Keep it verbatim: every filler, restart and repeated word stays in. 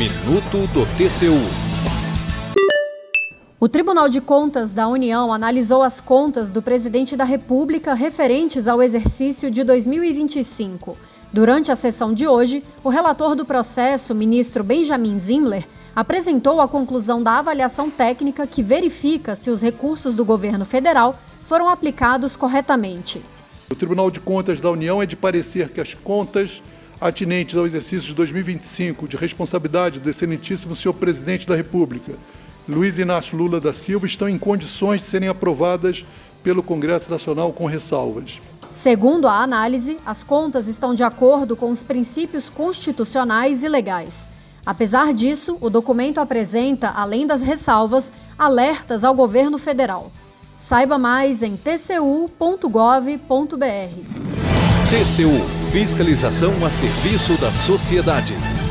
Minuto do T C U. O Tribunal de Contas da União analisou as contas do presidente da República referentes ao exercício de dois mil e vinte e cinco. Durante a sessão de hoje, o relator do processo, ministro Benjamin Zimler, apresentou a conclusão da avaliação técnica que verifica se os recursos do governo federal foram aplicados corretamente. O Tribunal de Contas da União é de parecer que as contas atinentes ao exercício de dois mil e vinte e cinco de responsabilidade do excelentíssimo senhor presidente da República, Luiz Inácio Lula da Silva, estão em condições de serem aprovadas pelo Congresso Nacional com ressalvas. Segundo a análise, as contas estão de acordo com os princípios constitucionais e legais. Apesar disso, o documento apresenta, além das ressalvas, alertas ao governo federal. Saiba mais em t c u ponto gov ponto b r. T C U. Fiscalização a serviço da sociedade.